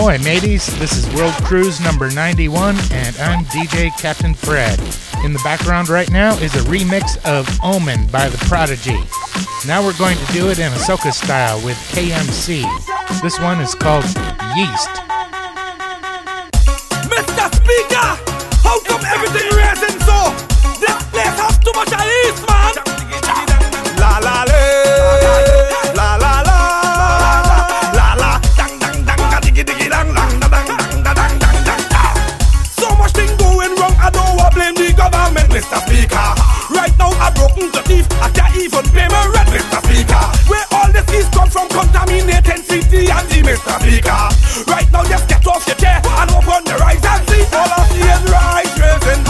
Ahoy mateys, this is World Cruise number 91 and I'm DJ Captain Fred. In the background right now is a remix of Omen by The Prodigy. Now we're going to do it in a soca style with KMC. This one is called Yeast. Mr. Speaker, how come everything raising so? This place has too much yeast, man. La la la, la la la, la la, dang dang dang, diggy diggy dang dang dang dang dang dang dang. So much thing going wrong, I don't want blame the government, Mr. Speaker. Right now I broken the teeth, I can't even pay my rent, Mr. Speaker. Where all this yeast come from, contaminating city and the Mr. Speaker. Right now just get off your chair and open the rice and see. All I see is rice raisin,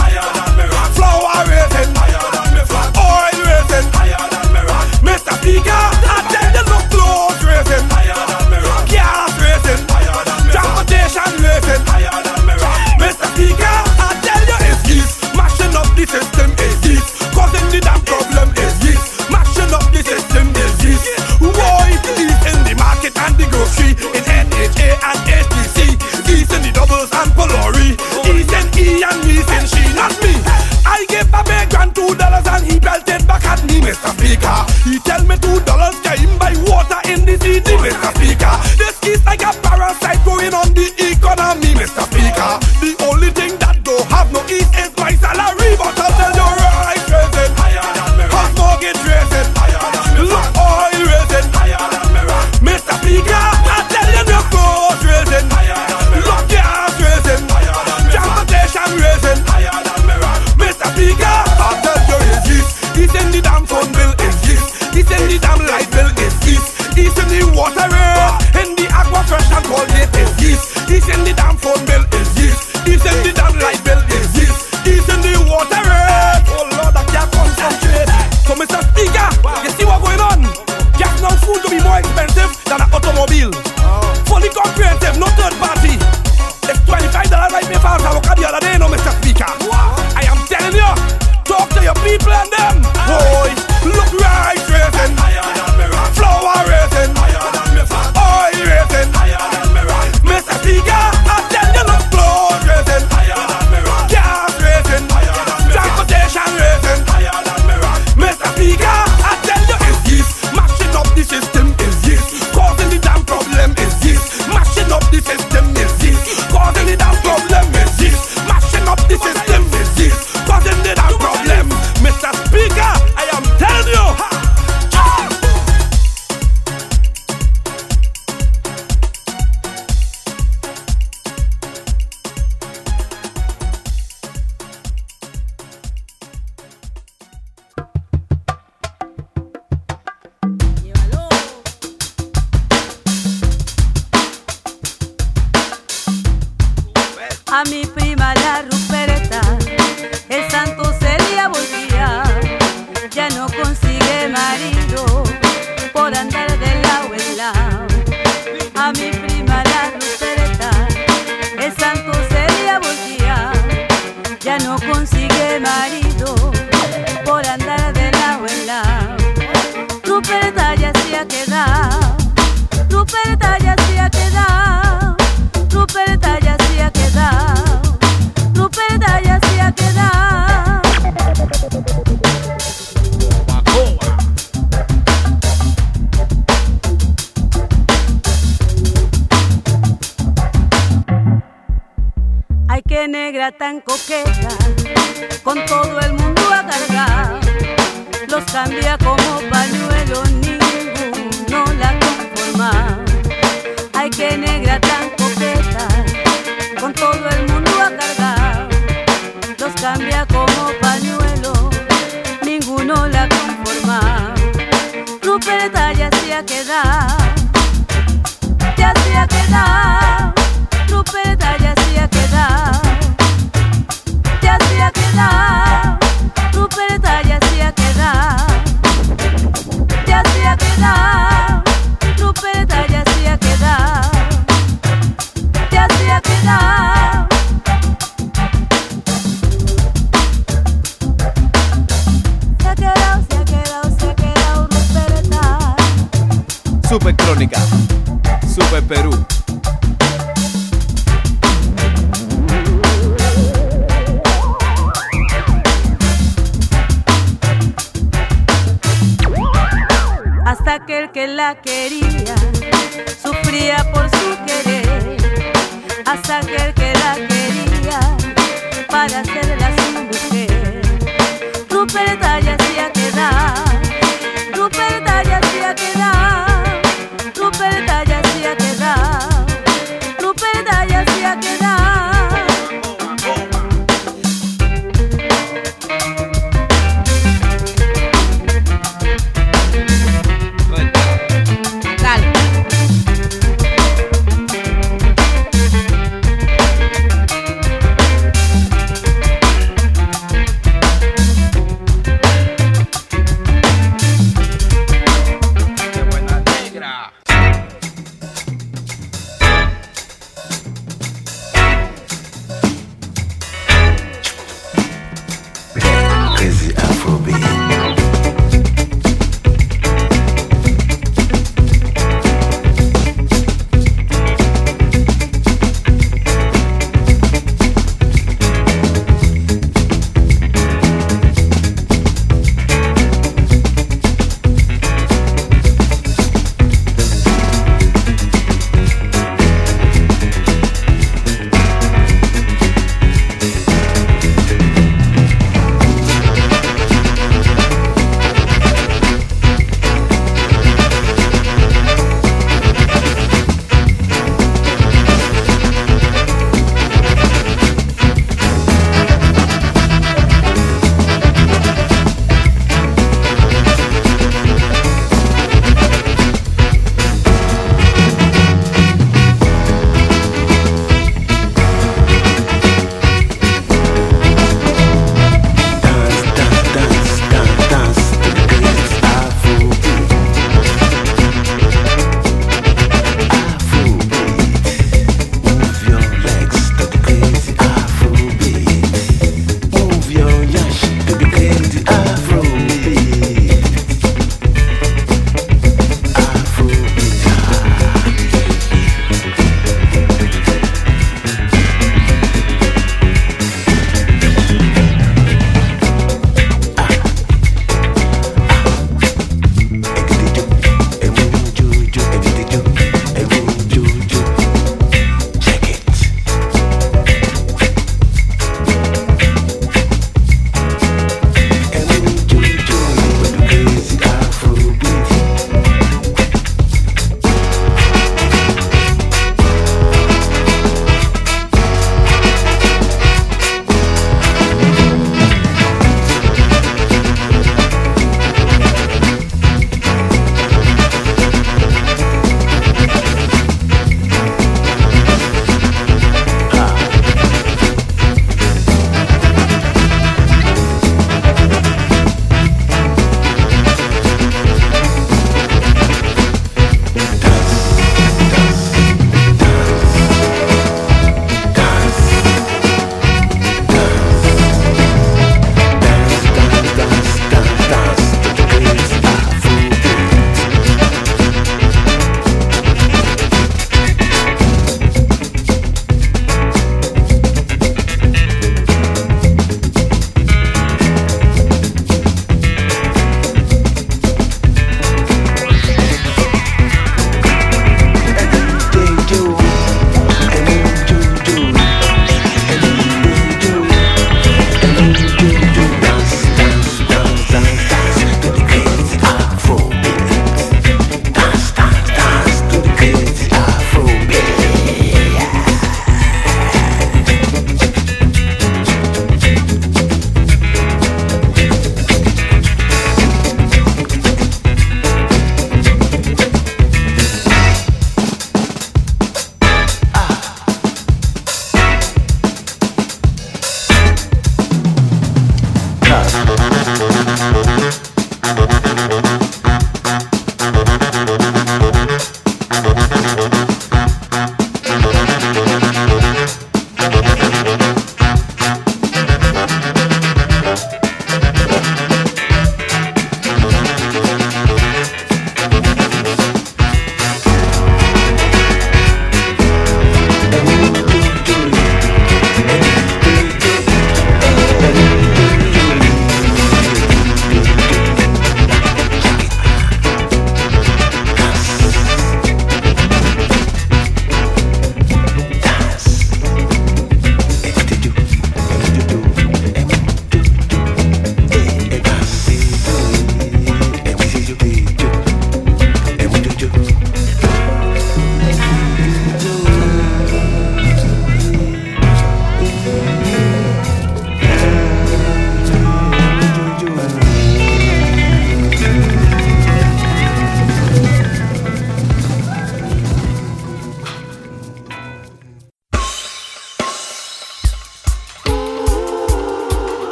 flour raisin, oil raisin, Mr. Speaker, I tell you look clothes raisin, gas raisin, transportation raisin, Mr. Speaker, I tell you it's yeast, mashing up the system is yeast, causing the damn problem is yeast, mashing up the system is yeast. Why yeast in the market and the grocery, in NHA and HTC, yeast in the doubles and Polori, yeast in E and yeast in she, not me. I gave a big grand $2 and he belted back at me, Mr. Speaker. He tell me $2 came by water in the city, Mr. Speaker. This is like a parasite going on the economy, Mr. Speaker. The only thing that don't have no eat is my salary, but I'll tell you right raisin, house mortgage raisin, look oil raisin, Mr. Speaker. I tell you no clothes raisin, look gas raisin, transportation raisin, Mr. Speaker. I tell you it's yeast. He's in the damn phone bill is yeast. He's in the damn light bill is yeast. He's in the water rate, in the aqua fresh and Colgate is yeast. He's in the damn phone bill is yeast. He's in the damn light bill is yeast. He's in the water rate. Oh Lord, I can't concentrate. So Mr. Speaker, you see what's going on? Gas now food to be more expensive than an automobile. Fully comprehensive, no third party. It's $25 I pay for a worker the other day, no Mr. Speaker. I am telling you, talk to your people and them. Boy, look rice raisin, flour raisin, oil raisin, Mr. Speaker. I tell you look clothes raisin, gas raisin, transportation raisin, Mr. Speaker. I tell you it's yeast, mashing up the system is yeast, causing the damn problem is yeast, mashing up the system is yeast, causing the damn problem is yeast, mashing up the system is yeast, causing the damn problem, Mr. Speaker. I am telling you. A mi prima la Ruperta, el santo se le volvía, ya no consigue marido por andar de lado en lado. A mi prima la Ruperta, el santo se le volvía, ya no consigue marido por andar de lado en lado. Ruperta ya se ha quedado, Ruperta ya se ha quedado, Ruperta ya se ha quedado, Ruperta ya se ha quedado. Ay, qué negra tan coqueta, con todo el mundo a cargar, los cambia como pañuelo, ninguno la conforma. Ay, qué negra tan coqueta, con todo el mundo a cargar, los cambia como pañuelo, ninguno la conforma. Ruperta ya se ha quedado, ya se ha quedado, Ruperta ya se ha quedado, ya se ha quedado, Ruperta ya se ha quedado, ya se ha quedado, Ruperta ya se ha quedado, ya se ha quedado. Se ha quedado, se ha quedado, se ha quedado Ruperta. Super Crónica, Super Perú. que la quería sufría por su querer, hasta aquel que la quería para hacerla su mujer. Ruperta ya hacía quedar, Ruperta ya hacía quedar, Ruperta ya hacía quedar, Ruperta ya hacía quedar.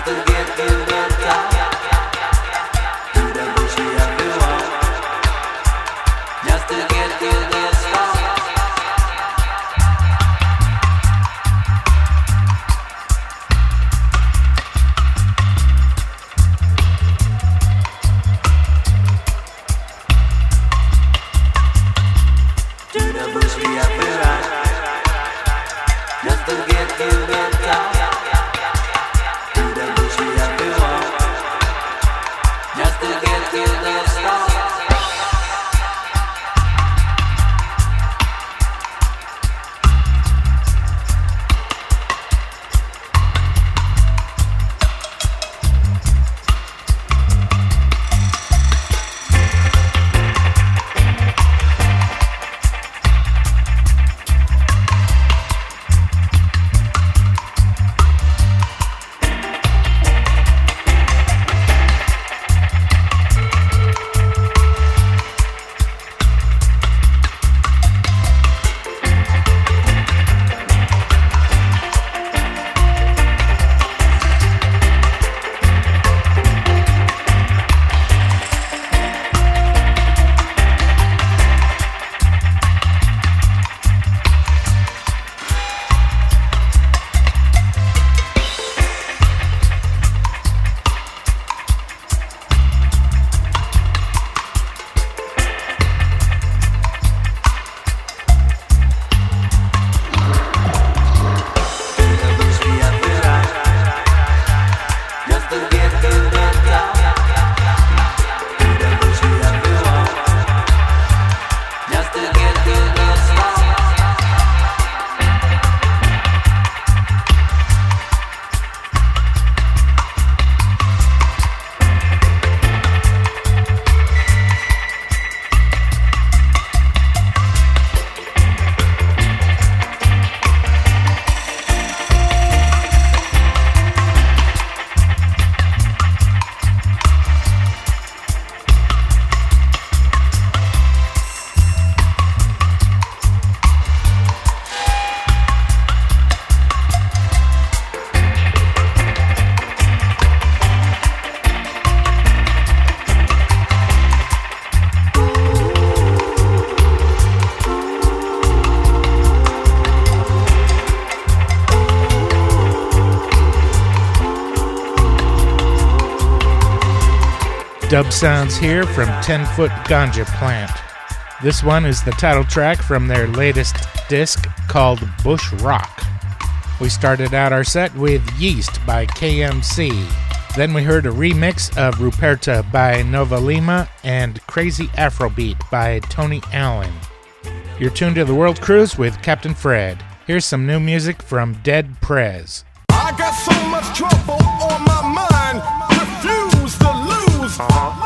Dub sounds here from 10 Foot Ganja Plant. This one is the title track from their latest disc called Bush Rock. We started out our set with Yeast by KMC. Then we heard a remix of Ruperta by Nova Lima and Crazy Afrobeat by Tony Allen. You're tuned to the World Cruise with Captain Fred. Here's some new music from Dead Prez. I got so much trouble on my mind. Refuse to lose.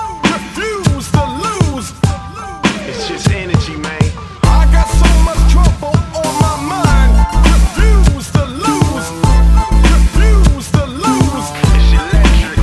Refuse to lose. It's just energy, man. I got so much trouble on my mind. Refuse to lose. Refuse to lose. It's electric.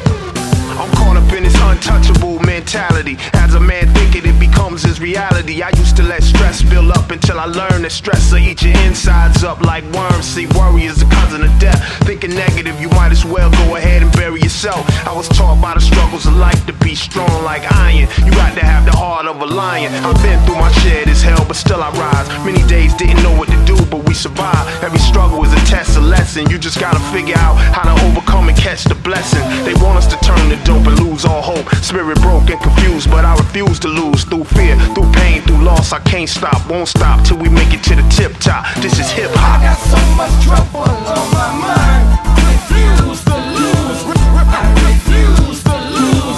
I'm caught up in this untouchable mentality. As a man thinking, it becomes his reality. I used to let stress build up until I learned that stress will eat your insides up like worms. See, worry is a cousin of death. Thinking negative, you might as well go ahead and bury yourself. I was taught by the struggles of life to be strong like iron. You got to have the heart of a lion. I've been through my share, this hell, but still I rise. Many days didn't know what to do, but we survived. Every struggle is a test, a lesson. You just gotta figure out how to overcome and catch the blessing. They want us to turn to dope and lose all hope. Spirit broke and confused, but I refuse to lose. Through fear, through pain, through loss, I can't stop, won't stop till we make it to the tip top. This is hip hop. I got so much trouble on my mind. Refuse to lose. I refuse to lose.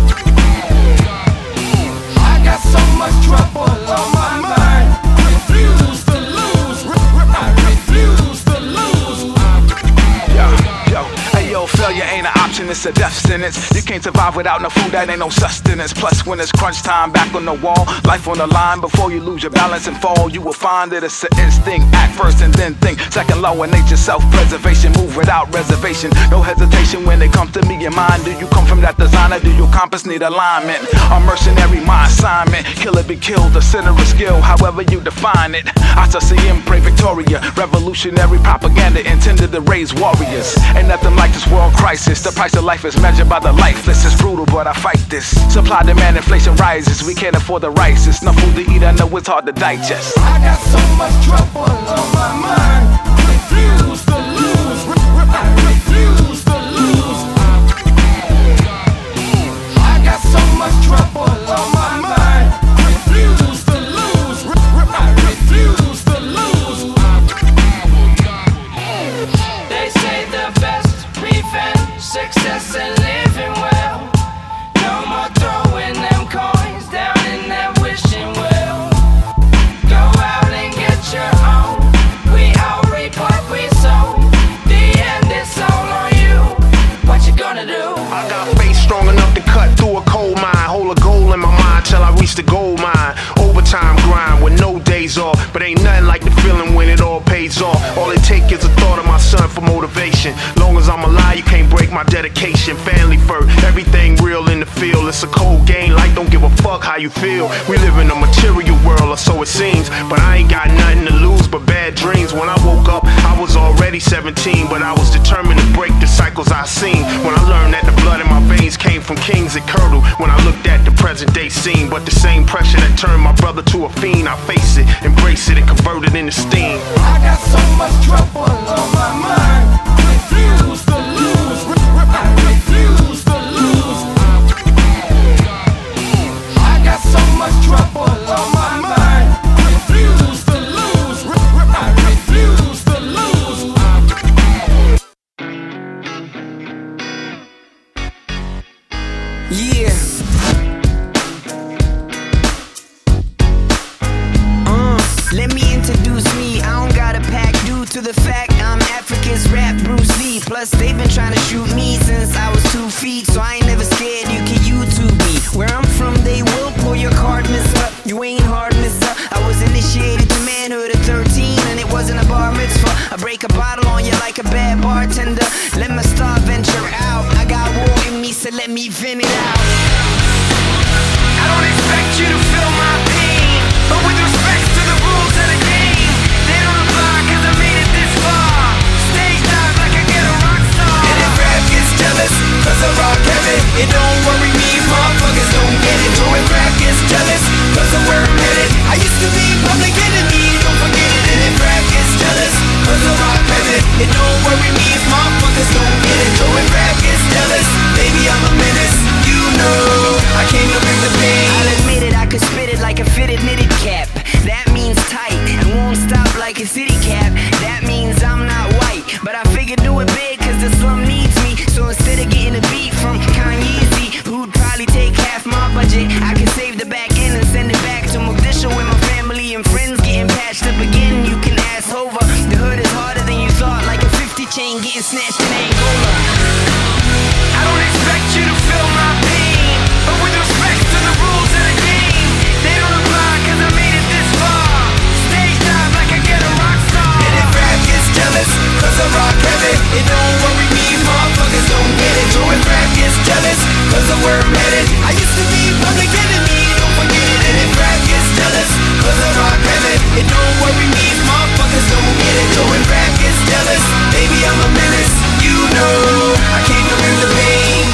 I got so much trouble on my mind. Refuse to lose. I refuse to lose. Yo, hey yo, failure ain't an option starvation, it's a death sentence. You can't survive without no food, that ain't no sustenance. Plus when it's crunch time, back on the wall, life on the line. Before you lose your balance and fall, you will find that it's an instinct. Act first and then think. Second law in nature, self-preservation. Move without reservation, no hesitation when it comes to me and mine. Do you come from that designer? Do your compass need alignment? A mercenary, my assignment. Kill it, be killed, a sinner of skill, however you define it. ICCM, pray Victoria. Revolutionary propaganda intended to raise warriors. Ain't nothing like this world crisis. The price of life is measured by the lifeless. It's brutal, but I fight this. Supply, demand, inflation rises. We can't afford the rice. It's no food to eat, I know it's hard to digest. I got so much trouble on my mind. Refuse to lose. I refuse to lose. I got so much trouble on my mind. Refuse to lose. I refuse to lose. They say the best revenge, success and living well. No more throwing them coins down in that wishing well. Go out and get your own. We all reap what we sow. The end is all on you. What you gonna do? I got faith strong enough to cut through a coal mine. Hold a goal in my mind till I reach the gold mine. Overtime grind with no days off, but ain't nothing like the feeling when it all pays off. All it takes is a thought of my son for motivation. Long as I'm alive, you can't break my dedication. Family first, everything real in the field. It's a cold game, like don't give a fuck how you feel. We live in a material world, or so it seems, but I ain't got nothing to lose but bad dreams. When I woke up, I was already 17, but I was determined to break the cycles I seen. When I learned that the blood in my veins came from kings, it curdled when I looked at the present day scene. But the same pressure that turned my brother to a fiend, I face it, embrace it, and convert it into steam. I got so much trouble on my mind. Refuse to lose. I refuse to lose. I got so much trouble on my mind. Refuse to lose. I refuse to lose. Yeah. Let me introduce me. I don't got a pack due to the fact I'm Africa's rap Bruce Lee. Plus they've been trying to shoot me since I was 2 feet, so I ain't never scared. You can YouTube me. Where I'm from, they will pull your card, mister. You ain't hard, mister. I was initiated to manhood at 13, and it wasn't a bar mitzvah. I break a bottle on you like a bad bartender. Let my star venture out. I got war in me, so let me vent it out. I don't expect you to feel my pain, but with respect to the rules of the game, they don't apply cause I made it this far. Stage dive like I get a rock star. And if rap gets jealous, cause I rock heavy, it don't worry me if motherfuckers don't get it. So if rap gets jealous, cause of where I'm headed, I used to be public enemy, don't forget it. And if rap gets jealous, cause I rock heavy, it don't worry me if motherfuckers don't get it. So if rap gets jealous, baby I'm a menace. You know, I came to bring the pain. I'll admit it, I could spit it like a fitted knitted cap. That means tight and won't stop like a city cap. That means I'm not white, but I figured do it big cause the slum needs me. So instead of getting a beat from Kanye Z, who'd probably take half my budget, I can save the back end and send it back to Mogadishu where my family and friends getting patched up again. You can ask over, the hood is harder than you thought, like a 50 chain getting snatched in Angola. I don't expect you to feel my pain, but with respect to the rules of the game, they don't apply cause I made it this far. Stage dive like I get a rock star. And if rap gets jealous, cause I rock heavy, it don't worry me if motherfuckers don't get it. So if rap gets jealous, cause of where I'm headed, I used to be public enemy, don't forget it. And if rap gets jealous, cause I rock heavy, it don't worry me if motherfuckers don't get it. So if rap gets jealous, baby I'm a menace. You know, I came to bring the pain.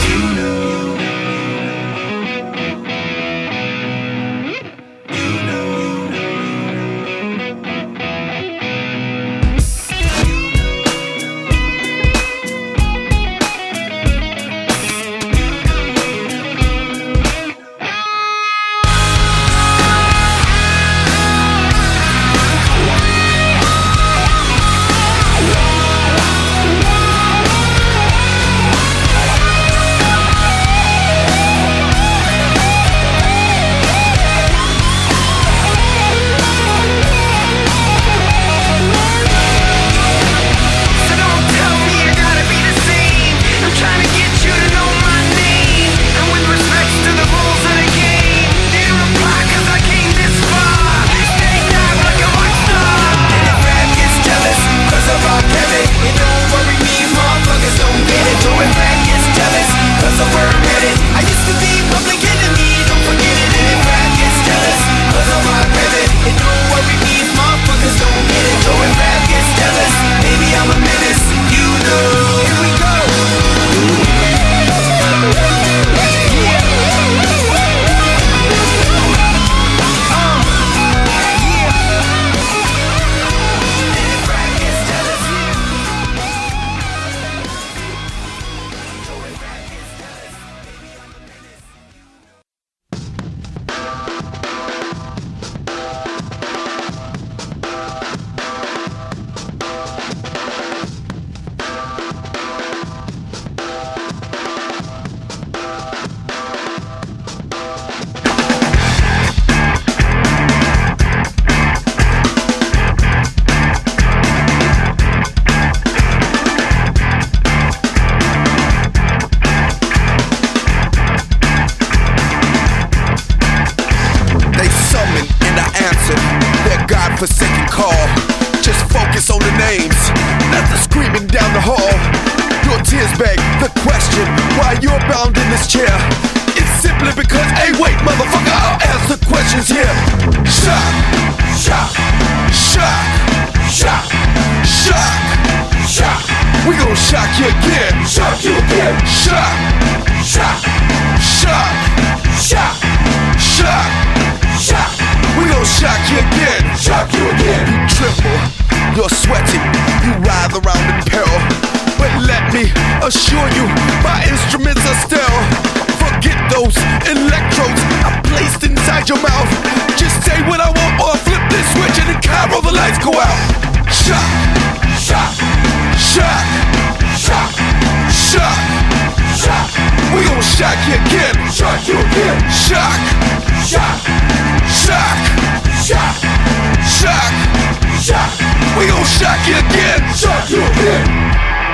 Assure you, my instruments are still. Forget those electrodes I placed inside your mouth. Just say what I want or flip this switch and in Cairo the lights go out. Shock, shock, shock, shock, shock, shock. We gon' shock you again. Shock you again. Shock, shock, shock, shock, shock, shock. We gon' shock you again. Shock you again.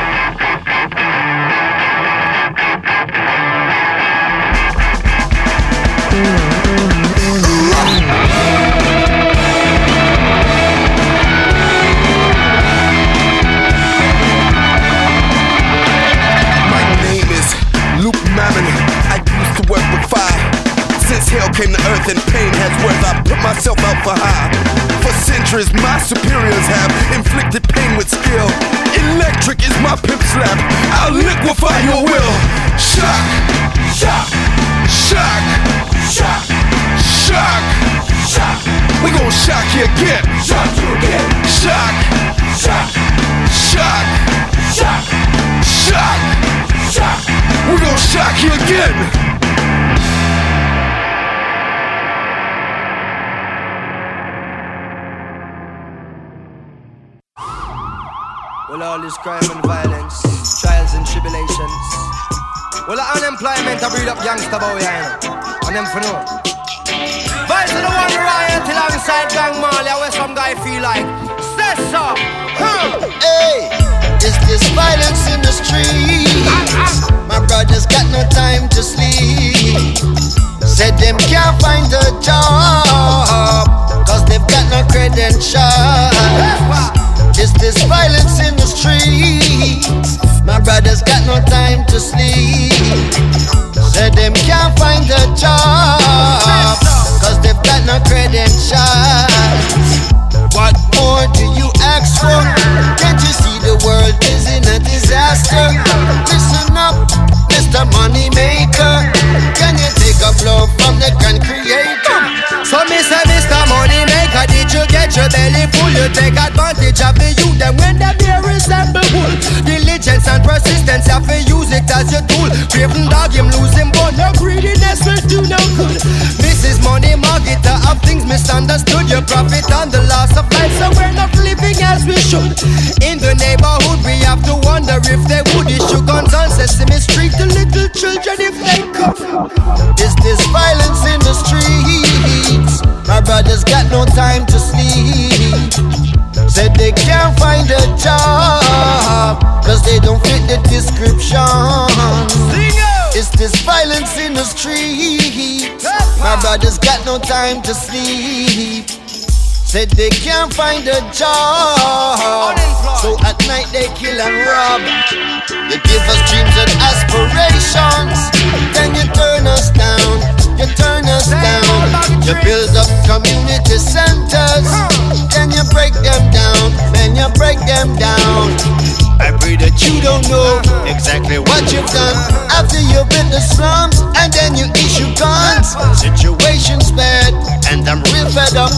I used to work with fire. Since hell came to earth and pain has worth, I put myself out for high. For centuries my superiors have inflicted pain with skill. Electric is my pimp slap, I'll liquefy your will. Shock, shock, shock, shock, shock, shock. We gon' shock you again. Shock you again. Shock, shock, shock, shock, shock, shock. We gon' shock you again. Well, all this crime and violence, trials and tribulations. Well, the unemployment I breed up youngster boy, and them for no. Vice to the one riot alongside Gang Marley, where some guy feel like say so. Hey, is this violence in the streets? My brothers got no time to sleep. Said them can't find a job, cause they've got no credentials. Is this violence in the streets? My brothers got no time to sleep. Said them can't find a job, cause they've got no credentials. What more do you ask for? Can't you see the world is in a disaster? Listen up, Mr. Moneymaker. Can you take a blow from the gun creator? So me say, Mr. Moneymaker, did you get your belly full? You take advantage of the youth, and when the beer resemble bull. Diligence and persistence, you have to use it as your tool. Craven dog, him losing bone, no greediness will do no good. Mrs. Money Marketer of things misunderstood. You profit on the loss of life, so we're not living as we should. In the neighborhood, we have to wonder if they would issue guns on Sesame Street to little children if they could. Is this violence in the streets? My brothers got no time to sleep. Said they can't find a job, cause they don't fit the description. Is this violence in the streets? My brothers got no time to sleep. Said they can't find a job, so at night they kill and rob. You give us dreams and aspirations, then you turn us down. You turn us down. You build up community centers, then you break them down. Then you break them down. I pray that you don't know exactly what you've done after you built the slums and then you issue guns. Situation's bad and I'm real fed up.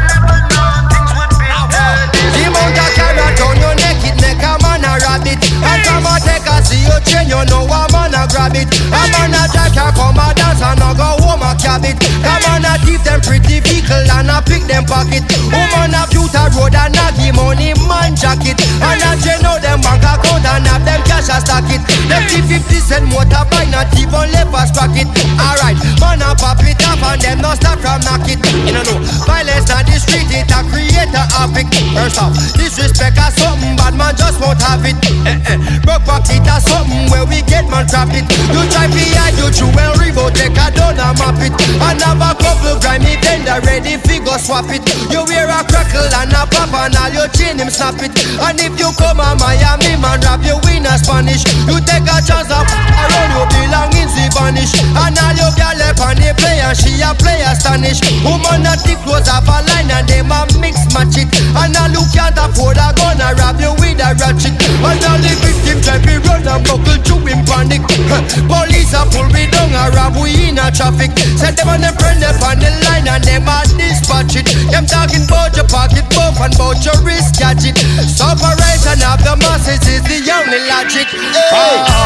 The amount of carrot on your neck, it make a man a rabbit. And come and take a see you chain, you know a man a grab it. A man a jack can come a dance and a go home a cab it. Come on a thief them pretty vehicle and a pick them pocket. Woman a beauty road and a give money man jacket. And a chain out them bank account and have them cash a stack it. Them 50 cent motorbike not even left a stock it. Alright, man a pop it off and them not stop from knock it. You know, violence on the street it a create a havoc. First off, disrespect or something bad man just won't have it. Broke pocket or something where we get man trap it. You try to hide you true well remote take a down and map it. And have a couple grimy vendor ready figure swap it. You wear a crackle and a pop and all your chain him snap it. And if you come a Miami man rap you win a Spanish. You take a chance of around you belong in the vanish. And all your girl left on the play and she a play astonish. Woman not the close off a line and them a mix match it. And all you can't afford a gun a rap you with a ratchet. And all the victim try to run and buckle to him panic. Police a pull me down a rap we in a traffic. Said them and them friend up on the line and them a dispatch it. Them talking about your pocket buff and about your wrist gadget. Separation of the masses is the only logic. Hey,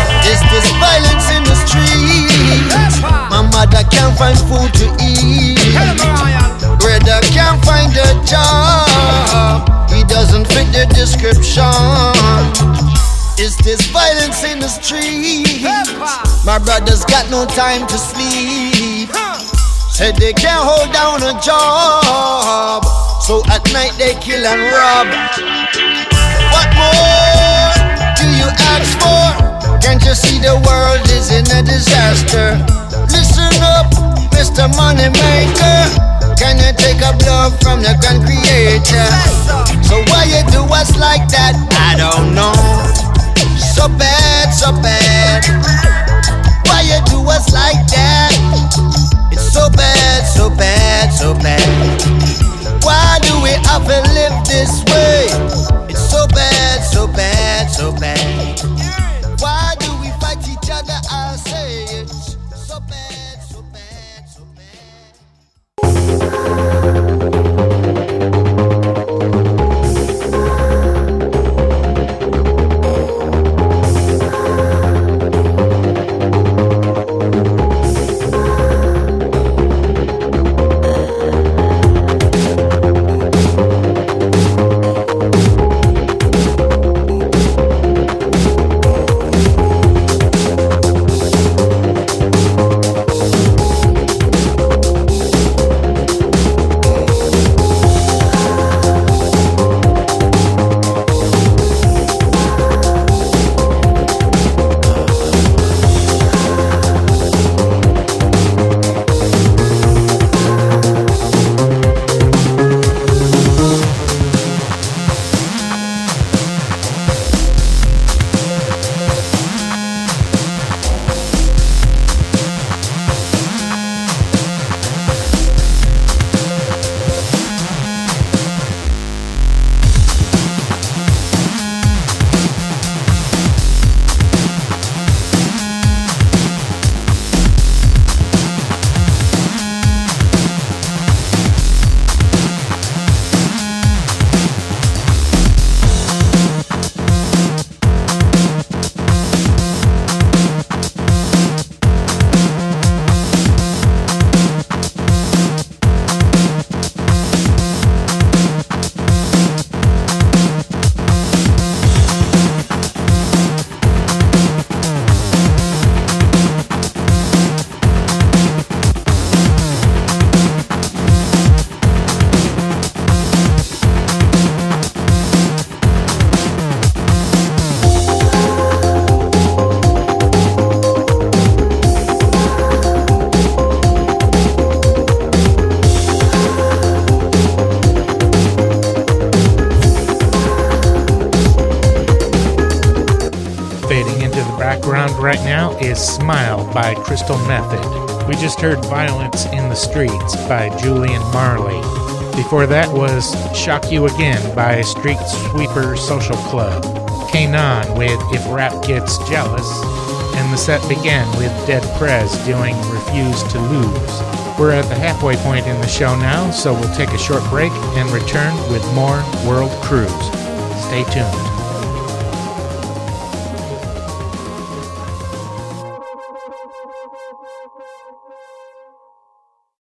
job. He doesn't fit the description. Is this violence in the street? My brothers got no time to sleep. Said they can't hold down a job, so at night they kill and rob. What more do you ask for? Can't you see the world is in a disaster? Listen up, Mr. Moneymaker. Can you take a blow from the grand creator? So why you do us like that? I don't know. So bad, so bad. Why you do us like that? It's so bad, so bad, so bad. Why do we have to live this way? It's so bad, so bad, so bad. Why do we fight each other? I say it's so bad, so bad, so Right now is Smile by Crystal Method. We just heard Violence in the Streets by Julian Marley. Before that was Shock You Again by Street Sweeper Social Club. Kanan with If Rap Gets Jealous. And the set began with Dead Prez doing Refuse to Lose. We're at the halfway point in the show now, so we'll take a short break and return with more World Cruise. Stay tuned.